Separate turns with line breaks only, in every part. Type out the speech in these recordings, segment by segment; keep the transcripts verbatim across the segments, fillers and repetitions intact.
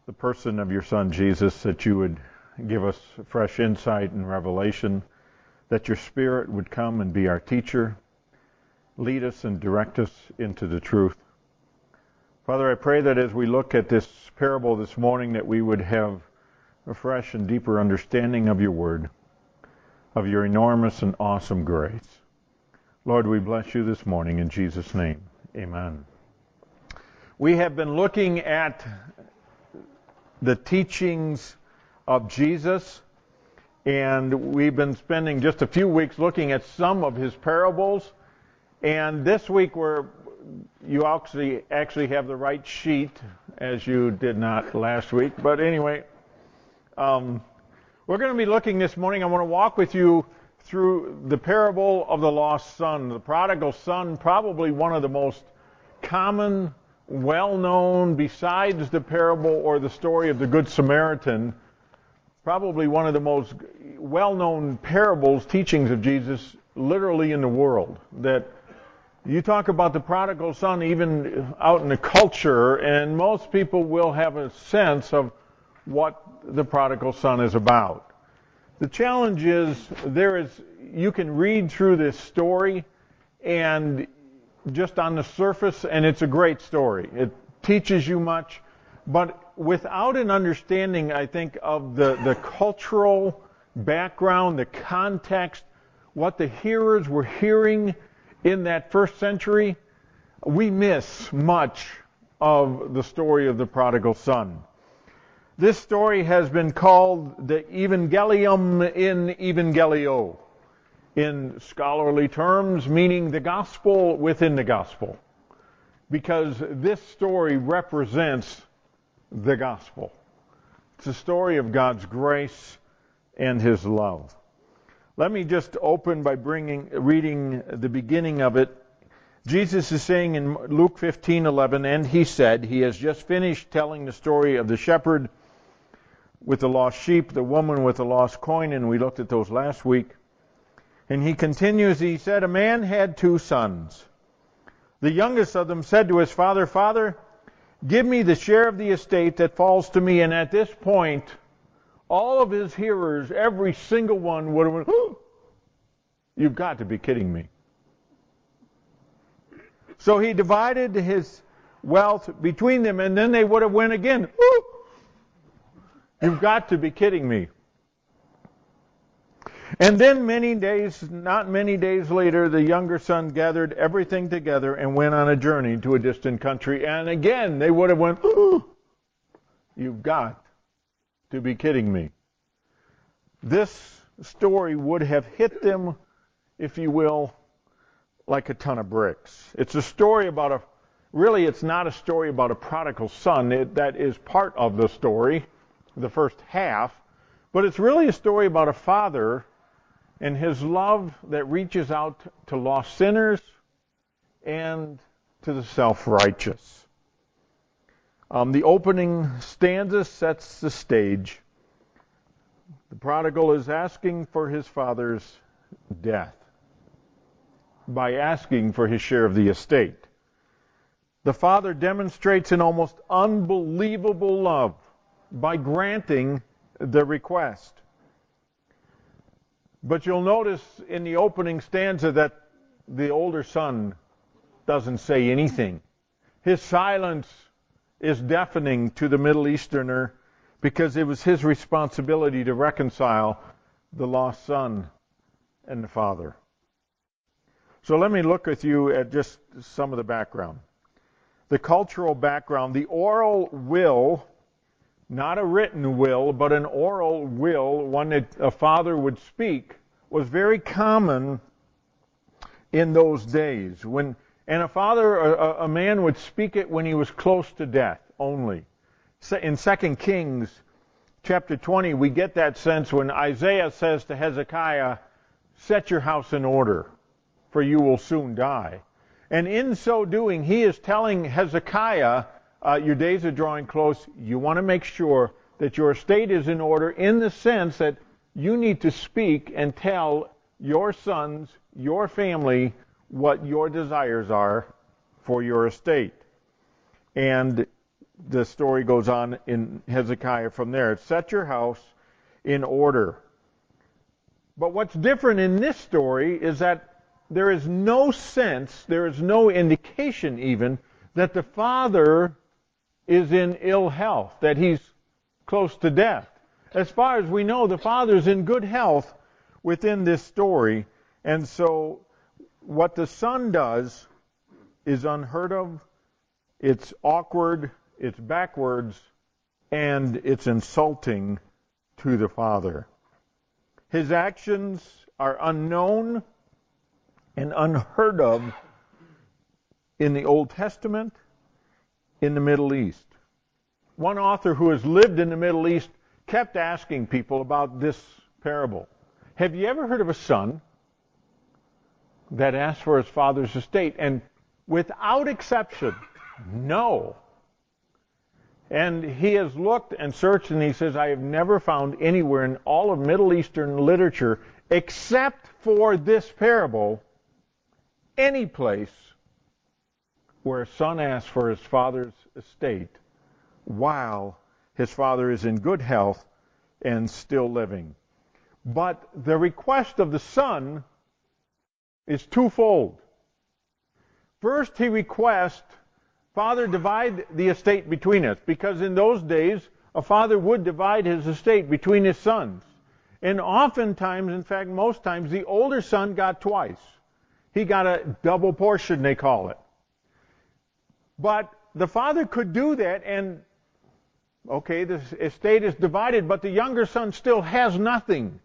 the person of your Son, Jesus, that you would give us fresh insight and revelation, that your Spirit would come and be our teacher, lead us and direct us into the truth. Father, I pray that as we look at this parable this morning, that we would have a fresh and deeper understanding of your word, of your enormous and awesome grace. Lord, we bless you this morning in Jesus' name. Amen. We have been looking at the teachings of Jesus, and we've been spending just a few weeks looking at some of his parables. And this week we're you actually actually have the right sheet, as you did not last week. But anyway, um, we're going to be looking this morning. I want to walk with you through the parable of the lost son. The prodigal son, probably one of the most common, well-known, besides the parable or the story of the Good Samaritan, probably one of the most well-known parables, teachings of Jesus, literally in the world. That you talk about the prodigal son even out in the culture, and most people will have a sense of what the prodigal son is about. The challenge is there is you can read through this story and just on the surface, and it's a great story. It teaches you much, but without an understanding, I think, of the, the cultural background, the context, what the hearers were hearing in that first century, we miss much of the story of the prodigal son. This story has been called the Evangelium in Evangelio, in scholarly terms, meaning the gospel within the gospel, because this story represents the gospel. It's a story of God's grace and his love. Let me just open by bringing, reading the beginning of it. Jesus is saying in Luke fifteen eleven, and he said, he has just finished telling the story of the shepherd with the lost sheep, the woman with the lost coin, and we looked at those last week. And he continues, he said, a man had two sons. The youngest of them said to his father, Father, give me the share of the estate that falls to me. And at this point, all of his hearers, every single one would have went, oh, you've got to be kidding me. So he divided his wealth between them, and then they would have went again, oh, you've got to be kidding me. And then many days, not many days later, the younger son gathered everything together and went on a journey to a distant country. And again, they would have went, oh, you've got to be kidding me. This story would have hit them, if you will, like a ton of bricks. It's a story about a, really it's not a story about a prodigal son. It, that is part of the story, the first half. But it's really a story about a father and his love that reaches out to lost sinners and to the self-righteous. Um, the opening stanza sets the stage. The prodigal is asking for his father's death by asking for his share of the estate. The father demonstrates an almost unbelievable love by granting the request. But you'll notice in the opening stanza that the older son doesn't say anything. His silence is deafening to the Middle Easterner because it was his responsibility to reconcile the lost son and the father. So let me look with you at just some of the background. The cultural background, the oral will, not a written will, but an oral will, one that a father would speak, was very common in those days. When and a father, a, a man would speak it when he was close to death only. In Second Kings chapter twenty, we get that sense when Isaiah says to Hezekiah, set your house in order, for you will soon die. And in so doing, he is telling Hezekiah, uh, your days are drawing close. You want to make sure that your estate is in order, in the sense that you need to speak and tell your sons, your family, what your desires are for your estate. And the story goes on in Hezekiah from there. Set your house in order. But what's different in this story is that there is no sense, there is no indication even, that the father is in ill health, that he's close to death. As far as we know, the father's in good health within this story. And so what the son does is unheard of, it's awkward, it's backwards, and it's insulting to the father. His actions are unknown and unheard of in the Old Testament, in the Middle East. One author who has lived in the Middle East kept asking people about this parable. Have you ever heard of a son that asked for his father's estate? And without exception, no. And he has looked and searched, and he says, I have never found anywhere in all of Middle Eastern literature, except for this parable, any place where a son asks for his father's estate while his father is in good health and still living. But the request of the son is twofold. First, he requests, Father, divide the estate between us, because in those days, a father would divide his estate between his sons. And oftentimes, in fact, most times, the older son got twice. He got a double portion, they call it. But the father could do that, and, okay, the estate is divided, but the younger son still has nothing.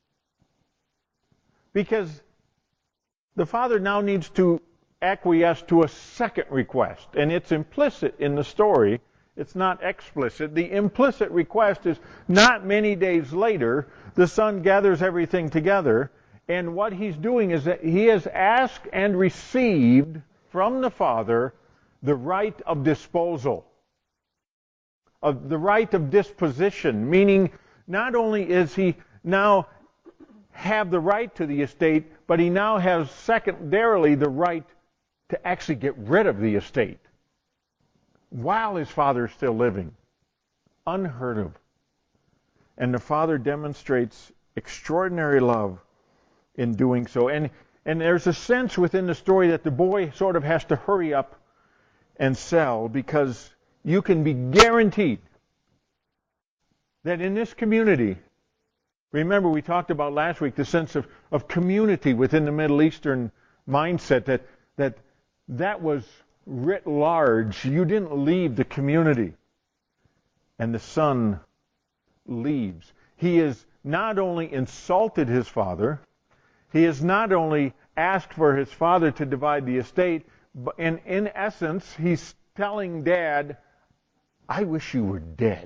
Because the father now needs to acquiesce to a second request, and it's implicit in the story. It's not explicit. The implicit request is not many days later, the son gathers everything together, and what he's doing is that he has asked and received from the father the right of disposal, of the right of disposition, meaning not only is he now have the right to the estate, but he now has secondarily the right to actually get rid of the estate while his father is still living. Unheard of. And the father demonstrates extraordinary love in doing so. And, and there's a sense within the story that the boy sort of has to hurry up and sell, because you can be guaranteed that in this community, remember we talked about last week the sense of, of community within the Middle Eastern mindset, that that that was writ large. You didn't leave the community. And the son leaves. He has not only insulted his father, he has not only asked for his father to divide the estate, but in, in essence, he's telling Dad, I wish you were dead.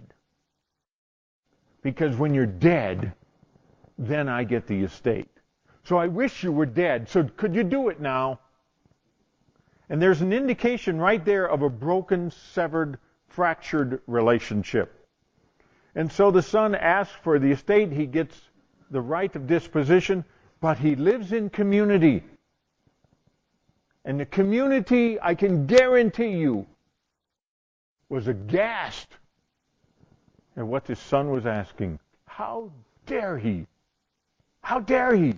Because when you're dead, then I get the estate. So I wish you were dead. So could you do it now? And there's an indication right there of a broken, severed, fractured relationship. And so the son asks for the estate. He gets the right of disposition, but he lives in community. And the community, I can guarantee you, was aghast at what his son was asking. How dare he? How dare he?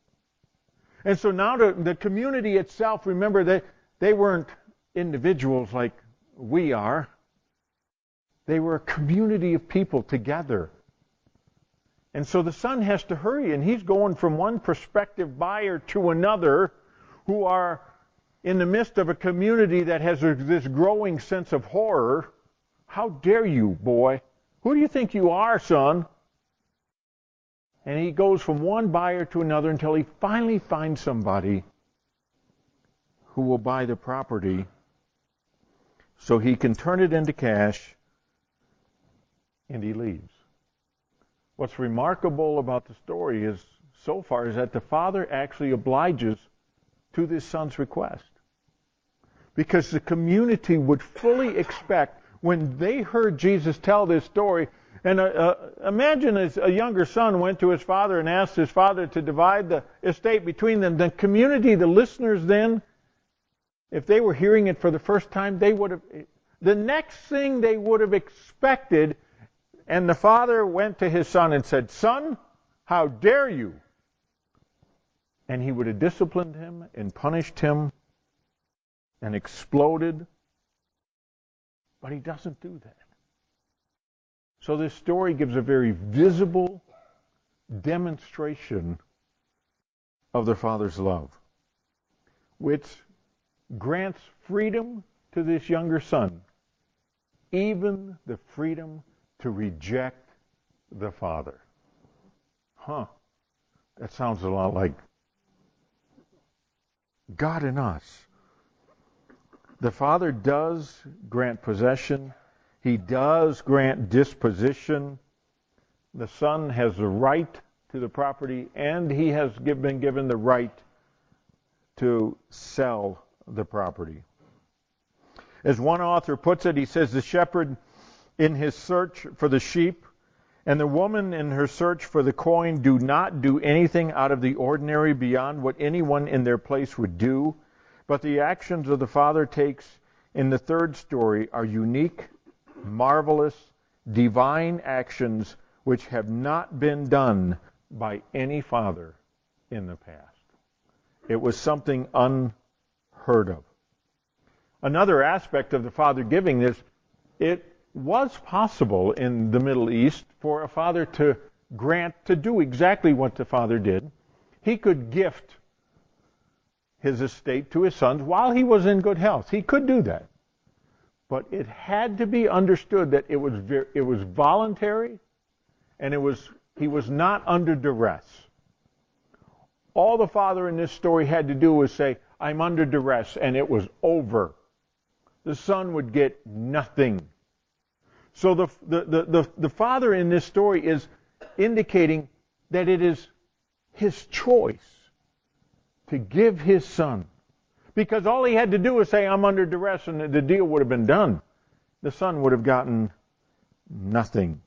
And so now the, the community itself, remember that they weren't individuals like we are. They were a community of people together. And so the son has to hurry, and he's going from one prospective buyer to another who are in the midst of a community that has a, this growing sense of horror. How dare you, boy? Who do you think you are, son? And he goes from one buyer to another until he finally finds somebody who will buy the property so he can turn it into cash, and he leaves. What's remarkable about the story is, so far, is that the father actually obliges to this son's request. Because the community would fully expect, when they heard Jesus tell this story, and uh, uh, imagine as a younger son went to his father and asked his father to divide the estate between them, the community, the listeners then, if they were hearing it for the first time, they would have, The next thing they would have expected, and the father went to his son and said, "Son, how dare you?" And he would have disciplined him and punished him and exploded. But he doesn't do that. So this story gives a very visible demonstration of the Father's love, which grants freedom to this younger son, even the freedom to reject the Father. Huh. That sounds a lot like God in us. The Father does grant possession. He does grant disposition. The Son has the right to the property, and he has been given the right to sell the property. As one author puts it, he says, the shepherd in his search for the sheep and the woman in her search for the coin do not do anything out of the ordinary beyond what anyone in their place would do. But the actions of the Father takes in the third story are unique, marvelous, divine actions which have not been done by any father in the past. It was something unheard of. Another aspect of the Father giving is it was possible in the Middle East for a father to grant, to do exactly what the Father did. He could gift his estate to his sons while he was in good health. He could do that. But it had to be understood that it was ver- it was voluntary, and it was he was not under duress. All the father in this story had to do was say, "I'm under duress," and it was over. The son would get nothing. So the the the the, the father in this story is indicating that it is his choice to give his son. Because all he had to do was say, "I'm under duress," and the deal would have been done. The son would have gotten nothing.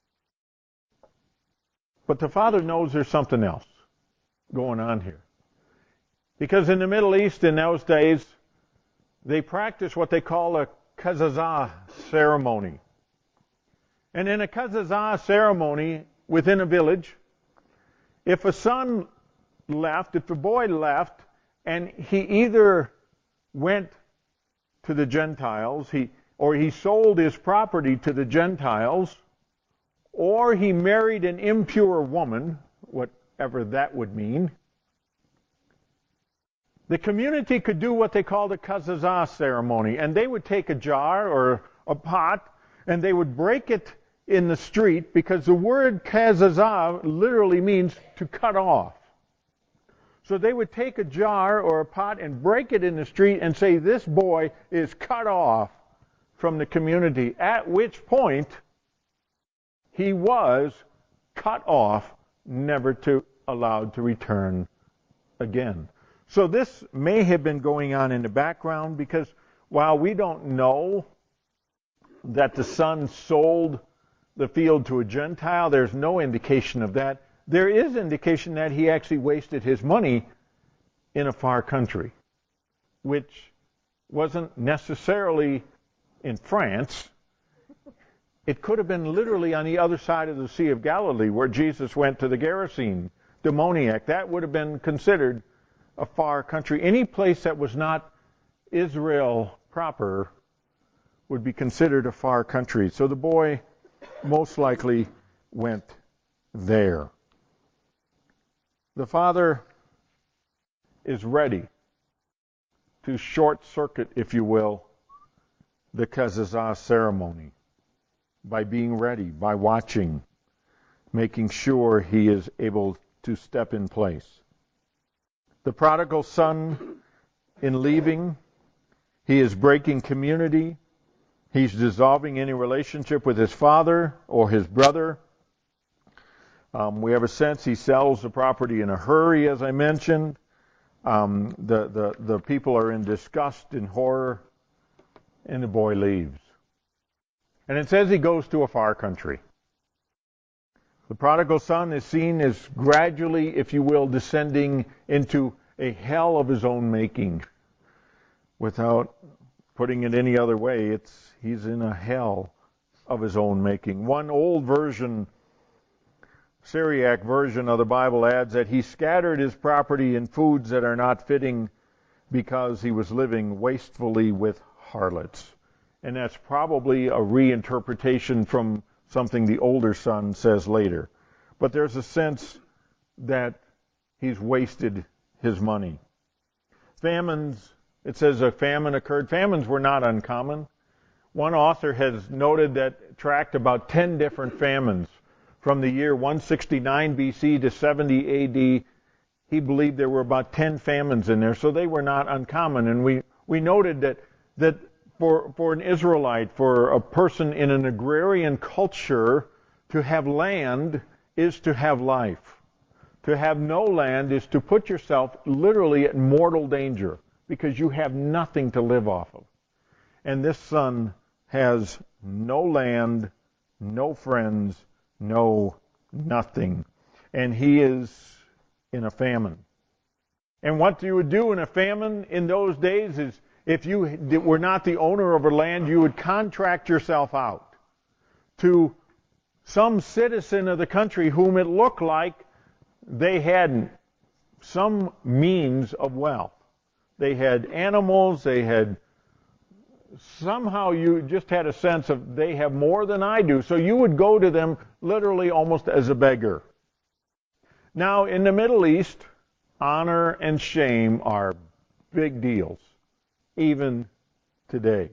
But the father knows there's something else going on here. Because in the Middle East in those days, they practiced what they call a kazazah ceremony. And in a kazazah ceremony within a village, if a son left, if a boy left, and he either went to the Gentiles, he or he sold his property to the Gentiles, or he married an impure woman, whatever that would mean, the community could do what they called a kazazah ceremony, and they would take a jar or a pot, and they would break it in the street, because the word kazazah literally means to cut off. So they would take a jar or a pot and break it in the street and say, "This boy is cut off from the community," at which point he was cut off, never to allowed to return again. So this may have been going on in the background, because while we don't know that the son sold the field to a Gentile, there's no indication of that. There is indication that he actually wasted his money in a far country, which wasn't necessarily in France. It could have been literally on the other side of the Sea of Galilee, where Jesus went to the Gerasene demoniac. That would have been considered a far country. Any place that was not Israel proper would be considered a far country. So the boy most likely went there. The father is ready to short circuit, if you will, the kazazah ceremony by being ready, by watching, making sure he is able to step in place. The prodigal son, in leaving, he is breaking community. He's dissolving any relationship with his father or his brother. Um, we have a sense he sells the property in a hurry, as I mentioned. Um, the, the, the people are in disgust and horror, and the boy leaves. And it says he goes to a far country. The prodigal son is seen as gradually, if you will, descending into a hell of his own making, without putting it any other way, it's he's in a hell of his own making. One old version, Syriac version of the Bible, adds that he scattered his property in foods that are not fitting because he was living wastefully with harlots. And that's probably a reinterpretation from something the older son says later. But there's a sense that he's wasted his money. Famines, it says a famine occurred. Famines were not uncommon. One author has noted that tracked about ten different famines from the year one sixty-nine B C to seventy A D. He believed there were about ten famines in there, so they were not uncommon. And we, we noted that, that for, for an Israelite, for a person in an agrarian culture, to have land is to have life. To have no land is to put yourself literally at mortal danger because you have nothing to live off of. And this son has no land, no friends, no nothing. And he is in a famine. And what you would do in a famine in those days is, if you were not the owner of a land, you would contract yourself out to some citizen of the country whom it looked like they had some means of wealth. They had animals, they had, somehow you just had a sense of they have more than I do. So you would go to them literally almost as a beggar. Now, in the Middle East, honor and shame are big deals, even today.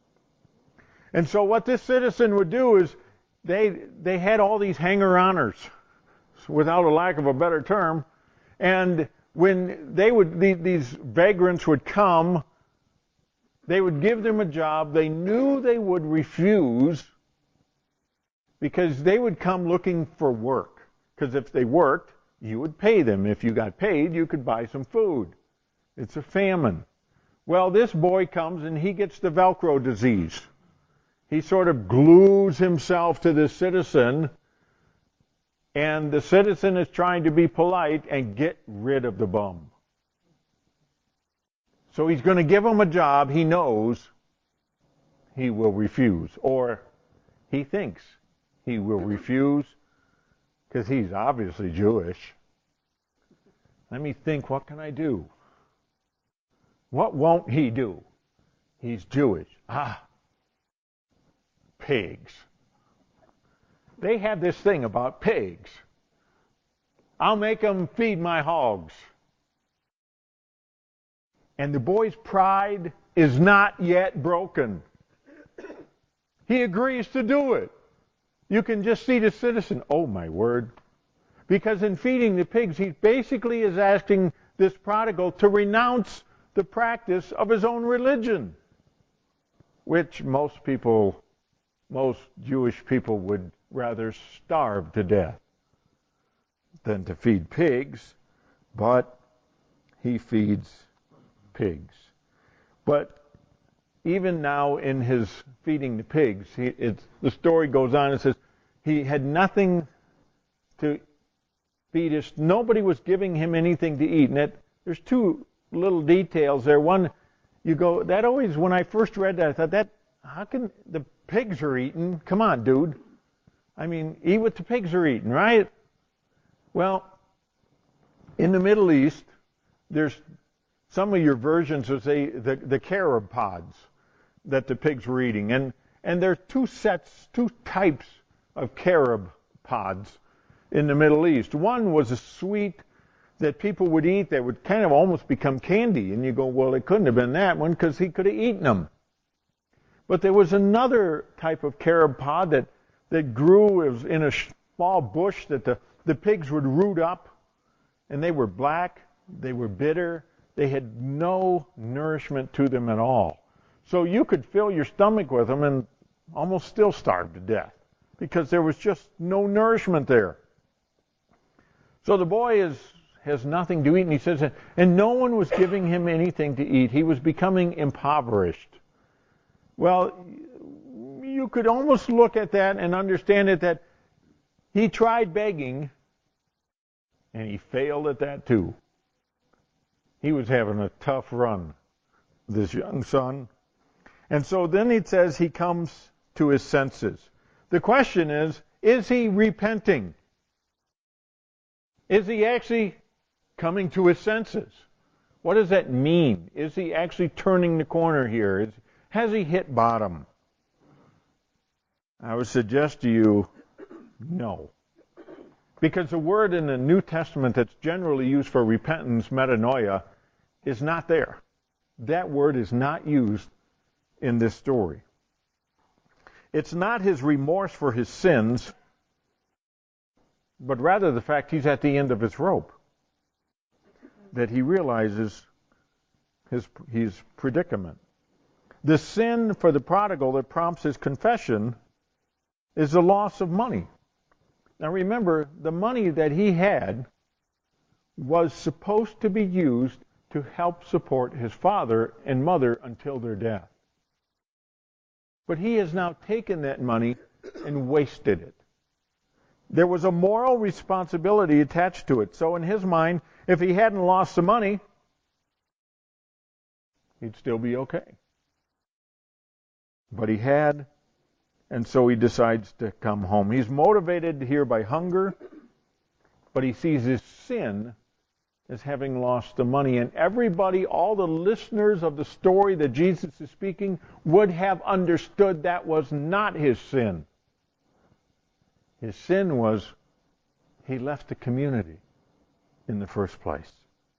And so what this citizen would do is they they had all these hanger-oners, without a lack of a better term, and when they would these vagrants would come, they would give them a job they knew they would refuse because they would come looking for work. Because if they worked, you would pay them. If you got paid, you could buy some food. It's a famine. Well, this boy comes and he gets the Velcro disease. He sort of glues himself to this citizen, and the citizen is trying to be polite and get rid of the bum. So he's going to give him a job he knows he will refuse, or he thinks he will refuse, because he's obviously Jewish. Let me think, what can I do? What won't he do? He's Jewish. Ah, pigs. They have this thing about pigs. I'll make them feed my hogs. And the boy's pride is not yet broken. He agrees to do it. You can just see the citizen, oh my word. Because in feeding the pigs, he basically is asking this prodigal to renounce the practice of his own religion, which most people, most Jewish people would rather starve to death than to feed pigs, but he feeds pigs. But even now in his feeding the pigs, he, it's, the story goes on and says he had nothing to feed us. Nobody was giving him anything to eat. And that, there's two little details there. One, you go, that always, when I first read that, I thought, that, how can the pigs are eating? Come on, dude. I mean, eat what the pigs are eating, right? Well, in the Middle East, there's some of your versions will say the, the carob pods that the pigs were eating. And, and there are two sets, two types of carob pods in the Middle East. One was a sweet that people would eat that would kind of almost become candy. And you go, well, it couldn't have been that one because he could have eaten them. But there was another type of carob pod that, that grew, it was in a small bush that the, the pigs would root up. And they were black, they were bitter, they had no nourishment to them at all. So you could fill your stomach with them and almost still starve to death because there was just no nourishment there. So the boy is has nothing to eat, and he says, and no one was giving him anything to eat. He was becoming impoverished. Well, you could almost look at that and understand it that he tried begging, and he failed at that too. He was having a tough run, this young son. And so then it says he comes to his senses. The question is, is he repenting? Is he actually coming to his senses? What does that mean? Is he actually turning the corner here? Is, has he hit bottom? I would suggest to you, no. Because the word in the New Testament that's generally used for repentance, metanoia, is not there. That word is not used in this story. It's not his remorse for his sins, but rather the fact he's at the end of his rope. That he realizes his, his predicament. The sin for the prodigal that prompts his confession is the loss of money. Now remember, the money that he had was supposed to be used to help support his father and mother until their death. But he has now taken that money and wasted it. There was a moral responsibility attached to it. So in his mind, if he hadn't lost the money, he'd still be okay. But he had, and so he decides to come home. He's motivated here by hunger, but he sees his sin as having lost the money. And everybody, all the listeners of the story that Jesus is speaking, would have understood that was not his sin. His sin was he left the community in the first place.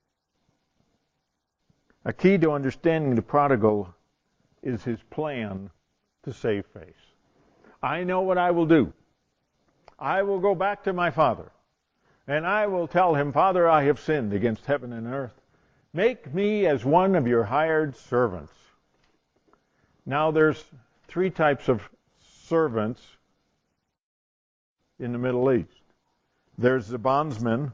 A key to understanding the prodigal is his plan to save face. I know what I will do. I will go back to my father, and I will tell him, Father, I have sinned against heaven and earth. Make me as one of your hired servants. Now there's three types of servants in the Middle East. There's the bondsman.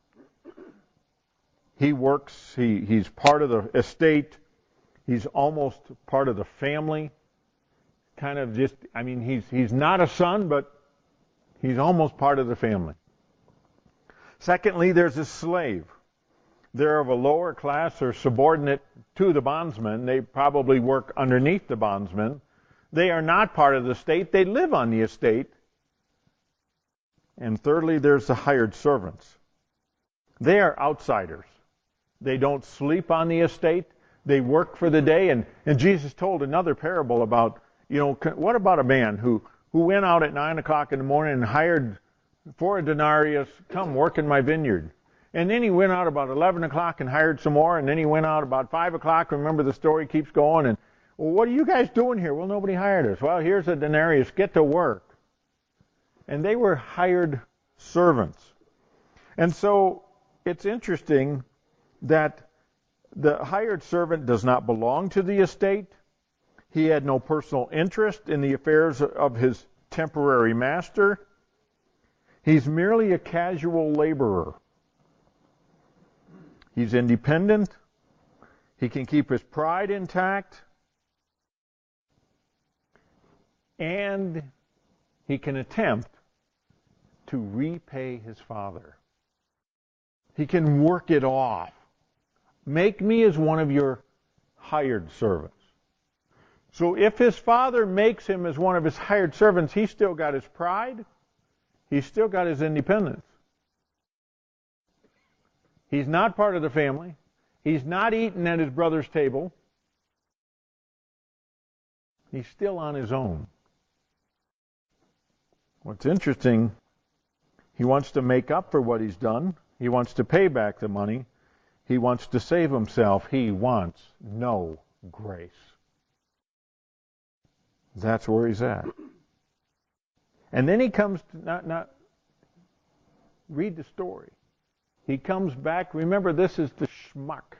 He works, he, he's part of the estate. He's almost part of the family. Kind of just, I mean, he's he's not a son, but he's almost part of the family. Secondly, there's a slave. They're of a lower class or subordinate to the bondsman. They probably work underneath the bondsman. They are not part of the state. They live on the estate. And thirdly, there's the hired servants. They are outsiders. They don't sleep on the estate. They work for the day. And, and Jesus told another parable about, you know, what about a man who, who went out at nine o'clock in the morning and hired for a denarius, come work in my vineyard. And then he went out about eleven o'clock and hired some more, and then he went out about five o'clock. Remember, the story keeps going. And, well, what are you guys doing here? Well, nobody hired us. Well, here's a denarius. Get to work. And they were hired servants. And so it's interesting that the hired servant does not belong to the estate. He had no personal interest in the affairs of his temporary master. He's merely a casual laborer. He's independent. He can keep his pride intact. And he can attempt to repay his father. He can work it off. Make me as one of your hired servants. So if his father makes him as one of his hired servants, he's still got his pride. He's still got his independence. He's not part of the family. He's not eating at his brother's table. He's still on his own. What's interesting, he wants to make up for what he's done. He wants to pay back the money. He wants to save himself. He wants no grace. That's where he's at. And then he comes to not, not read the story. He comes back. Remember, this is the schmuck.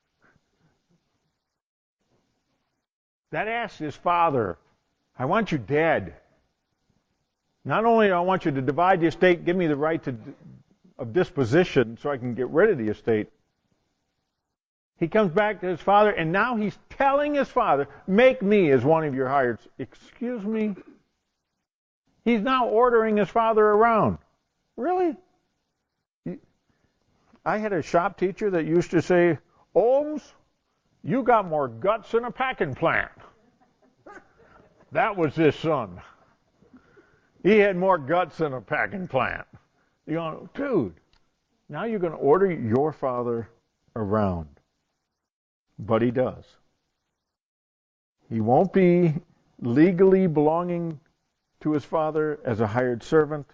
That asks his father, I want you dead. Not only do I want you to divide the estate, give me the right to, of disposition so I can get rid of the estate. He comes back to his father, and now he's telling his father, make me as one of your hired. Excuse me? He's now ordering his father around. Really? I had a shop teacher that used to say, Holmes, you got more guts than a packing plant. That was his son. He had more guts than a packing plant. You know, dude, now you're going to order your father around. But he does. He won't be legally belonging to his father as a hired servant.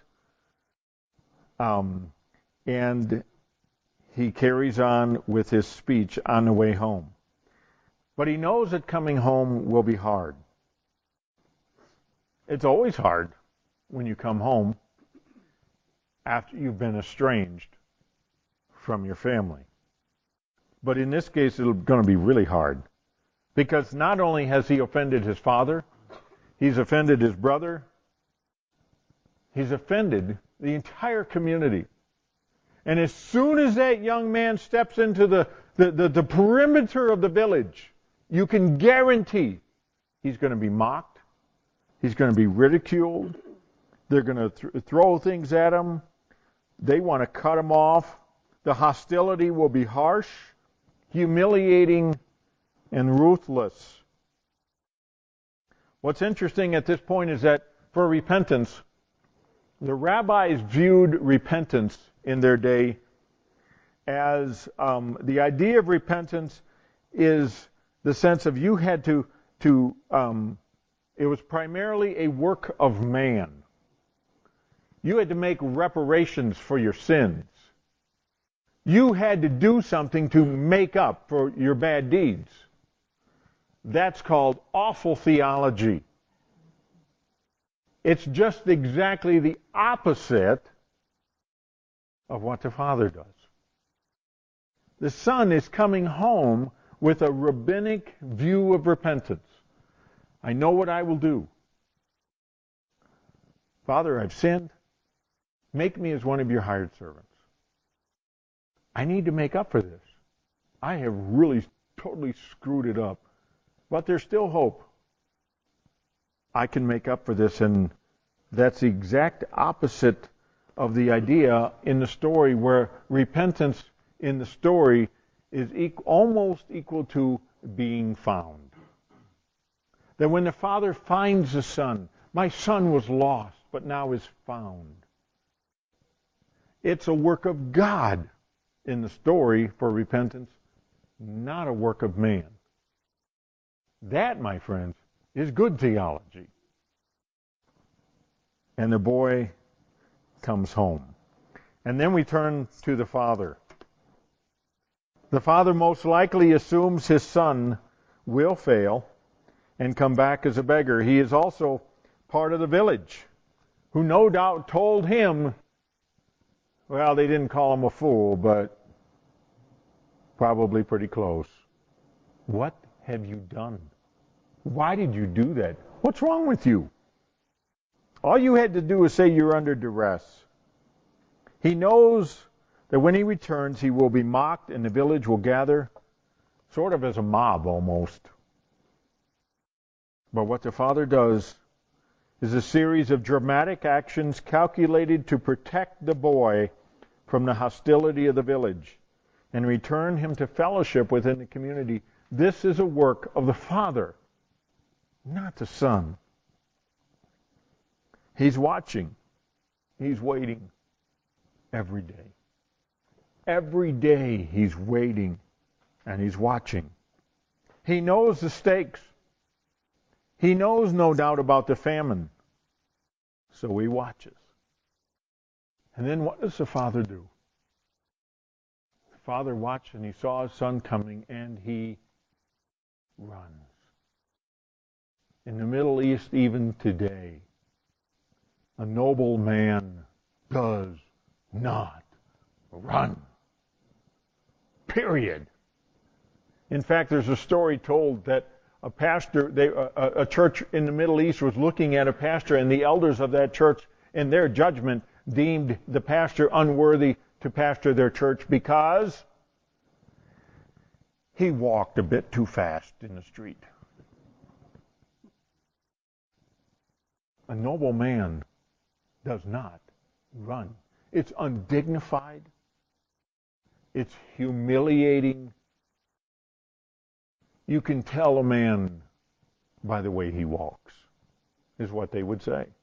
Um, and he carries on with his speech on the way home. But he knows that coming home will be hard. It's always hard when you come home after you've been estranged from your family. But in this case, it's going to be really hard. Because not only has he offended his father, he's offended his brother, he's offended the entire community. And as soon as that young man steps into the, the, the, the perimeter of the village, you can guarantee he's going to be mocked, he's going to be ridiculed, they're going to th- throw things at him, they want to cut him off, the hostility will be harsh, humiliating, and ruthless. What's interesting at this point is that for repentance, the rabbis viewed repentance in their day as um, the idea of repentance is the sense of you had to, to um, it was primarily a work of man. You had to make reparations for your sins. You had to do something to make up for your bad deeds. That's called awful theology. It's just exactly the opposite of what the Father does. The Son is coming home with a rabbinic view of repentance. I know what I will do. Father, I've sinned. Make me as one of your hired servants. I need to make up for this. I have really totally screwed it up. But there's still hope. I can make up for this, and that's the exact opposite of the idea in the story where repentance in the story is equal, almost equal to being found. That when the Father finds the Son, my son was lost, but now is found. It's a work of God in the story for repentance, not a work of man. That, my friends, is good theology. And the boy comes home. And then we turn to the father. The father most likely assumes his son will fail and come back as a beggar. He is also part of the village, who no doubt told him, well, they didn't call him a fool, but probably pretty close. What have you done? Why did you do that? What's wrong with you? All you had to do is say you're under duress. He knows that when he returns, he will be mocked and the village will gather, sort of as a mob almost. But what the father does is a series of dramatic actions calculated to protect the boy from the hostility of the village and return him to fellowship within the community. This is a work of the Father, not the Son. He's watching. He's waiting every day. Every day he's waiting and he's watching. He knows the stakes. He knows, no doubt, about the famine. So he watches. And then what does the father do? The father watched and he saw his son coming and he runs. In the Middle East, even today, a noble man does not run. Period. In fact, there's a story told that a pastor, they, a, a church in the Middle East was looking at a pastor, and the elders of that church, in their judgment, deemed the pastor unworthy to pastor their church because he walked a bit too fast in the street. A noble man does not run. It's undignified. It's humiliating. You can tell a man by the way he walks. is what they would say.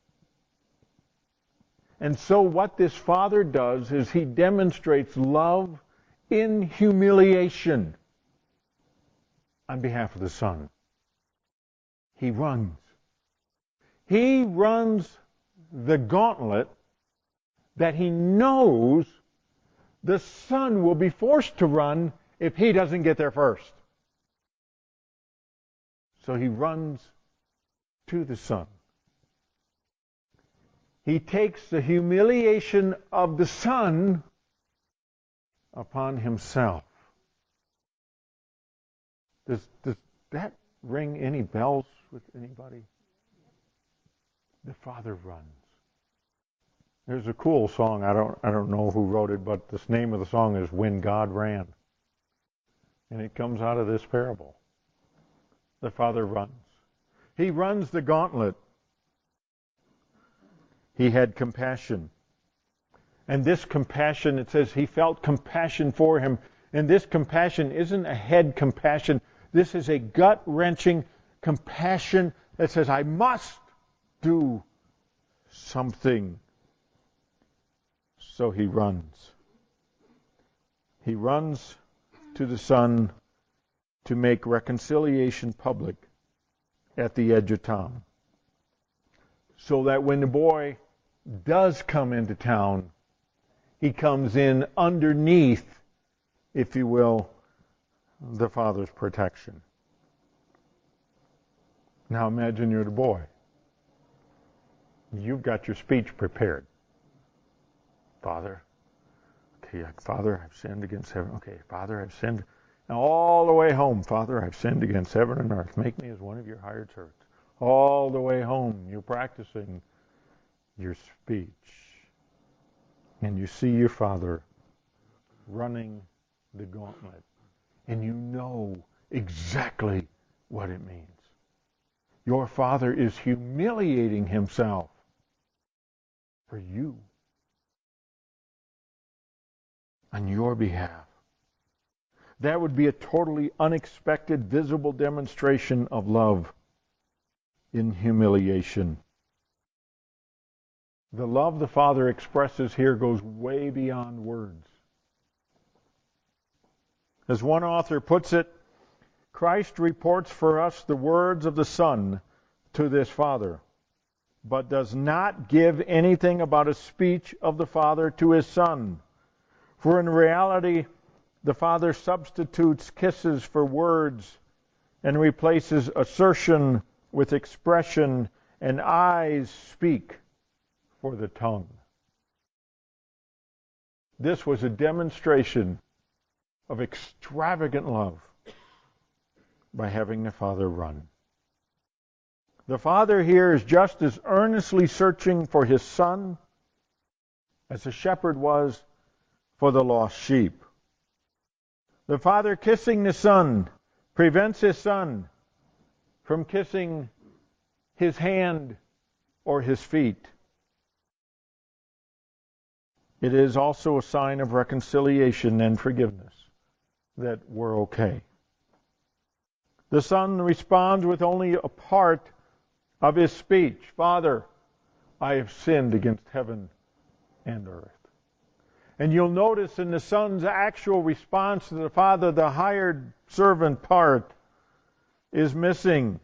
And so what this father does is he demonstrates love in humiliation on behalf of the son. He runs. He runs the gauntlet that he knows the son will be forced to run if he doesn't get there first. So he runs to the son. He takes the humiliation of the son upon himself. Does, does that ring any bells with anybody? The father runs. There's a cool song. I don't I don't know who wrote it, but the name of the song is When God Ran. And it comes out of this parable. The father runs. He runs the gauntlet. He had compassion. And this compassion, it says he felt compassion for him. And this compassion isn't a head compassion. This is a gut-wrenching compassion that says, I must do something. So he runs. He runs to the son to make reconciliation public at the edge of town. So that when the boy does come into town, he comes in underneath, if you will, the father's protection. Now imagine you're the boy. You've got your speech prepared. Father, okay, Father, I've sinned against heaven. Okay, Father, I've sinned. Now all the way home, Father, I've sinned against heaven and earth. Make me as one of your hired servants. All the way home, you're practicing your speech. And you see your father running the gauntlet. And you know exactly what it means. Your father is humiliating himself for you on your behalf. That would be a totally unexpected, visible demonstration of love in humiliation. The love the Father expresses here goes way beyond words. As one author puts it, Christ reports for us the words of the Son to this Father, but does not give anything about a speech of the Father to his Son. For in reality, the Father substitutes kisses for words and replaces assertion with expression, and eyes speak for the tongue. This was a demonstration of extravagant love by having the Father run. The Father here is just as earnestly searching for his Son as the shepherd was for the lost sheep. The Father kissing the Son prevents his Son from kissing his hand or his feet. It is also a sign of reconciliation and forgiveness that we're okay. The Son responds with only a part of his speech. Father, I have sinned against heaven and earth. And you'll notice in the Son's actual response to the Father, the hired servant part is missing.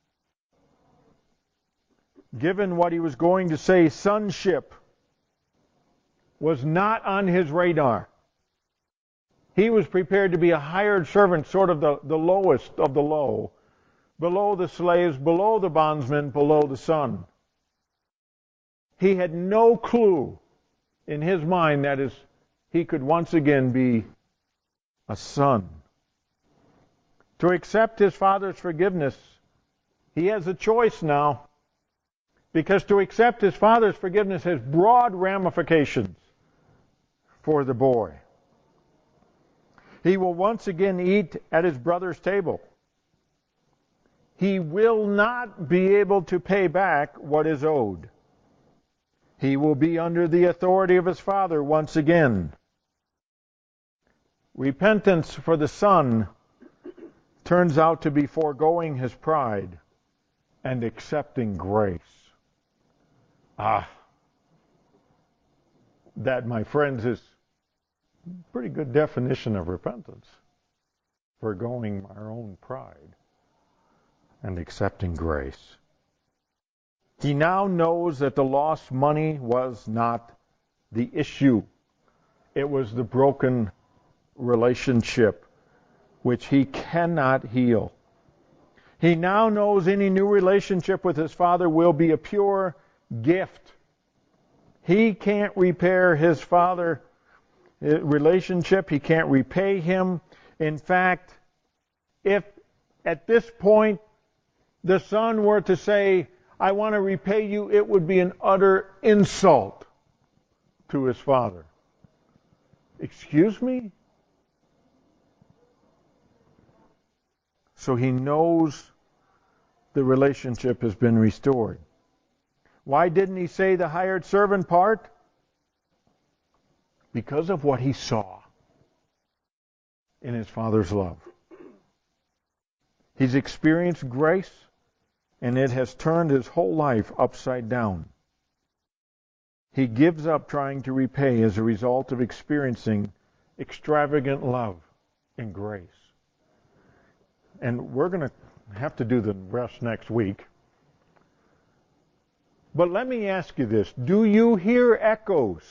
Given what he was going to say, sonship was not on his radar. He was prepared to be a hired servant, sort of the, the lowest of the low, below the slaves, below the bondsmen, below the son. He had no clue in his mind that is, he could once again be a son. To accept his Father's forgiveness, he has a choice now. Because to accept his Father's forgiveness has broad ramifications for the boy. He will once again eat at his brother's table. He will not be able to pay back what is owed. He will be under the authority of his father once again. Repentance for the son turns out to be foregoing his pride and accepting grace. Ah, that, my friends, is a pretty good definition of repentance. Forgoing our own pride and accepting grace. He now knows that the lost money was not the issue. It was the broken relationship which he cannot heal. He now knows any new relationship with his Father will be a pure gift. He can't repair his Father relationship. He can't repay him. In fact, if at this point the Son were to say, I want to repay you, it would be an utter insult to his Father. Excuse me? So he knows the relationship has been restored. Why didn't he say the hired servant part? Because of what he saw in his Father's love. He's experienced grace, and it has turned his whole life upside down. He gives up trying to repay as a result of experiencing extravagant love and grace. And we're going to have to do the rest next week. But let me ask you this. Do you hear echoes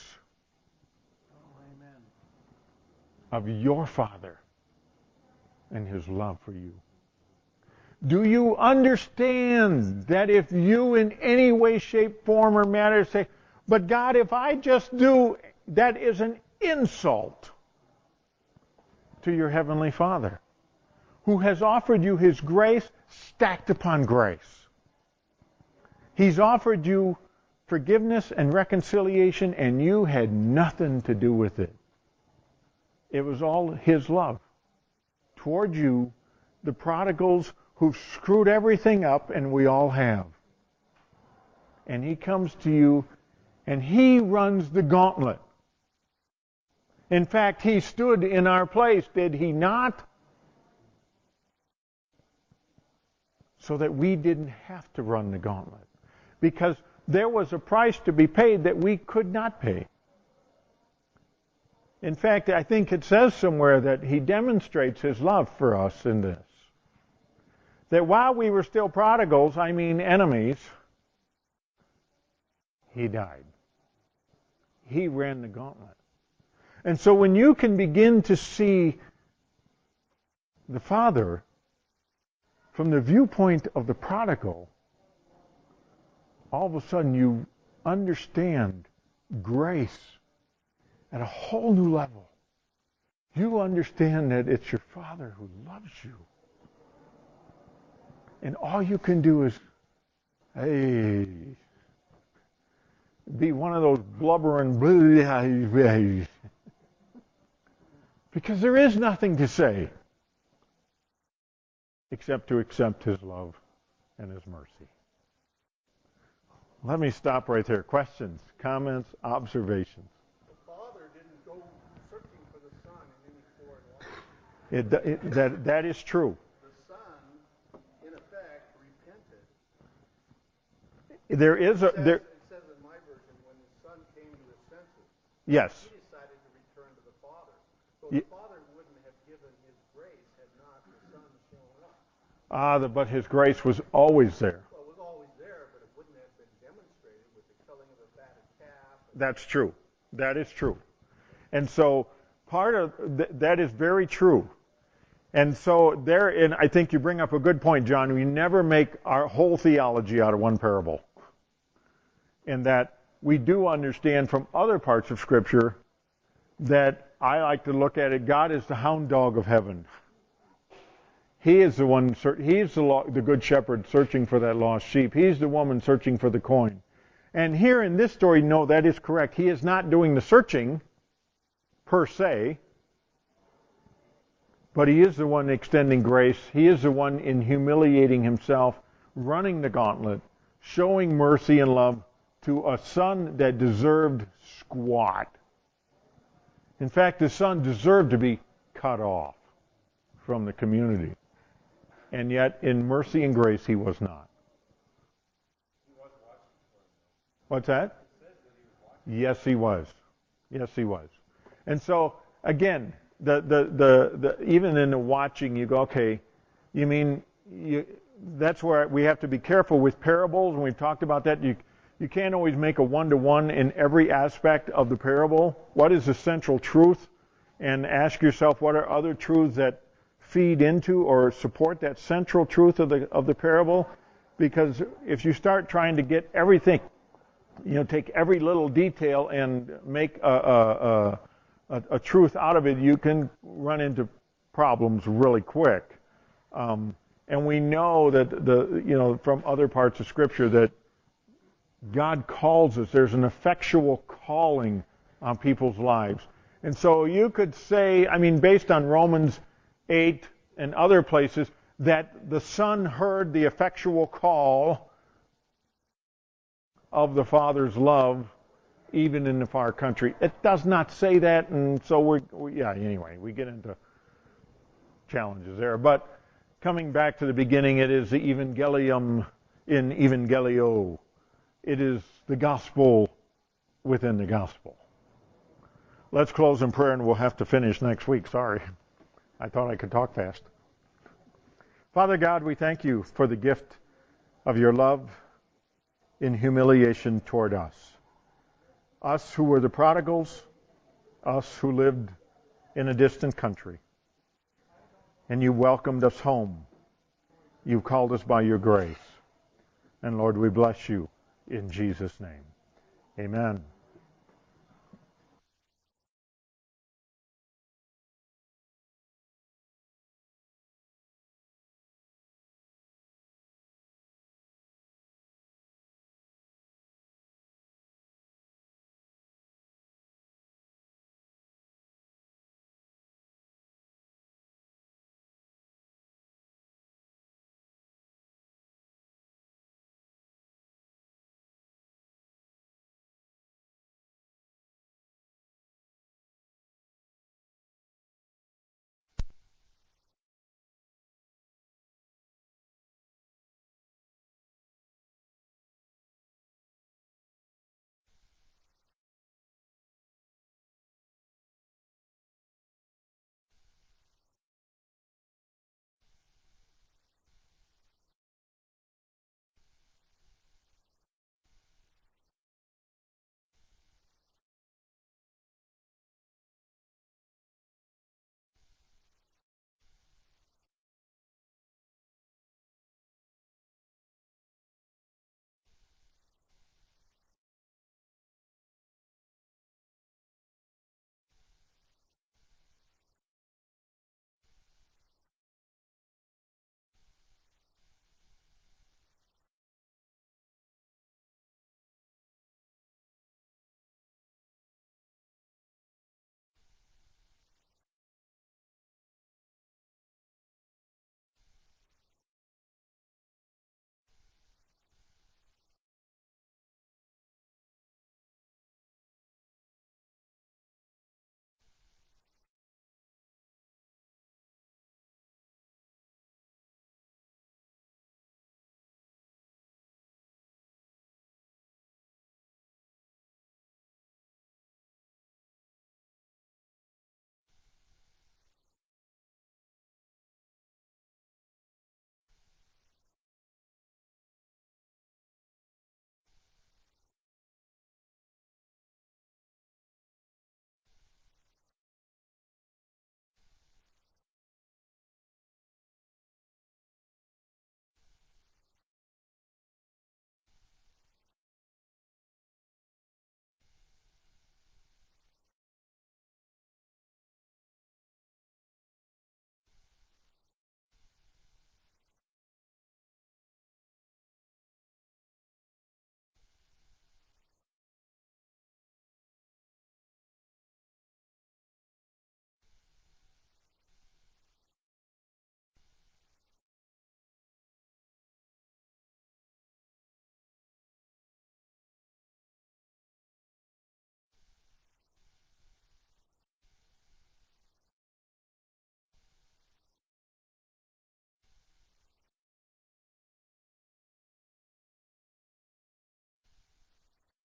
of your Father and his love for you? Do you understand that if you in any way, shape, form, or manner say, but God, if I just do, that is an insult to your Heavenly Father, who has offered you his grace stacked upon grace. He's offered you forgiveness and reconciliation, and you had nothing to do with it. It was all his love toward you, the prodigals who've screwed everything up, and we all have. And he comes to you, and he runs the gauntlet. In fact, he stood in our place, did he not? So that we didn't have to run the gauntlet. Because there was a price to be paid that we could not pay. In fact, I think it says somewhere that he demonstrates his love for us in this. That while we were still prodigals, I mean enemies, he died. He ran the gauntlet. And so when you can begin to see the Father from the viewpoint of the prodigal, all of a sudden you understand grace at a whole new level. You understand that it's your Father who loves you. And all you can do is, hey, be one of those blubbering, because there is nothing to say except to accept his love and his mercy. Let me stop right there. Questions, comments, observations?
The Father didn't go searching for the Son in any foreign land.
It, it, that, that is true.
The Son, in effect, repented.
There is a...
It says,
there,
it says in my version, when the Son came to his senses,
yes.
he decided to return to the Father. So the
Ye-
Father wouldn't have given his grace had not the Son shown up.
Ah, the, but his grace was always there.
Well, it was always there, but it wouldn't have been demonstrated with the killing of the fatted calf.
That's true. That is true. And so part of th- that is very true. And so there, and I think you bring up a good point, John. We never make our whole theology out of one parable. In that we do understand from other parts of Scripture that I like to look at it, God is the hound dog of heaven. He is the one, he is the, lo- the good shepherd searching for that lost sheep. He's the woman searching for the coin. And here in this story, no, that is correct. He is not doing the searching, per se, but he is the one extending grace. He is the one in humiliating himself, running the gauntlet, showing mercy and love to a son that deserved squat. In fact, the son deserved to be cut off from the community. And yet, in mercy and grace, he was not.
He was watching for him.
What's that? Yes, he was. Yes, he was. And so, again, the, the, the, the even in the watching, you go, okay, you mean, you, that's where we have to be careful with parables, and we've talked about that. You, you can't always make a one-to-one in every aspect of the parable. What is the central truth? And ask yourself, what are other truths that feed into or support that central truth of the of the parable? Because if you start trying to get everything, you know, take every little detail and make a, a, a, a truth out of it, you can run into problems really quick. Um, and we know that the you know from other parts of Scripture that God calls us. There's an effectual calling on people's lives. And so you could say, I mean, based on Romans eight and other places, that the Son heard the effectual call of the Father's love even in the far country. It does not say that, and so we're, we, yeah, anyway, we get into challenges there. But coming back to the beginning, it is the Evangelium in Evangelio. It is the gospel within the gospel. Let's close in prayer, and we'll have to finish next week. Sorry. I thought I could talk fast. Father God, we thank you for the gift of your love in humiliation toward us. Us who were the prodigals, us who lived in a distant country. And you welcomed us home. You called us by your grace. And Lord, we bless you in Jesus' name. Amen.